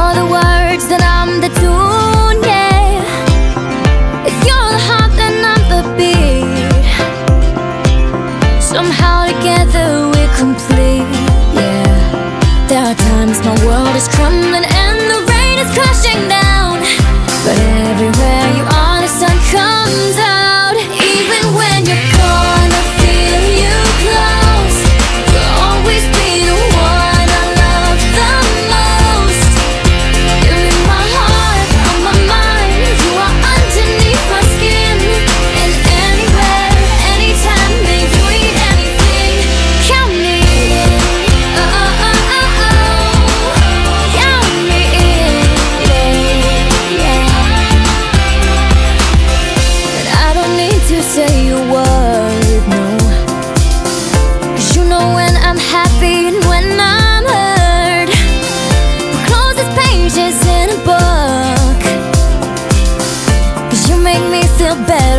you're the words, then I'm the tune, yeah. If you're the heart, then I'm the beat. Somehow together we're complete, yeah. There are times my world is crumbling and the rain is crashing down, but everywhere you are, the sun comes out. Even when you're gone, I feel you close. You'll always be the one I love the most. You're in my heart, on my mind. You are underneath my skin. And anywhere, anytime, make you eat anything. Count me in, count me in, yeah. And I don't need to say a word, no, 'cause you know when I'm happy and when I'm hurt. The closest pages in a book, 'cause you make me feel better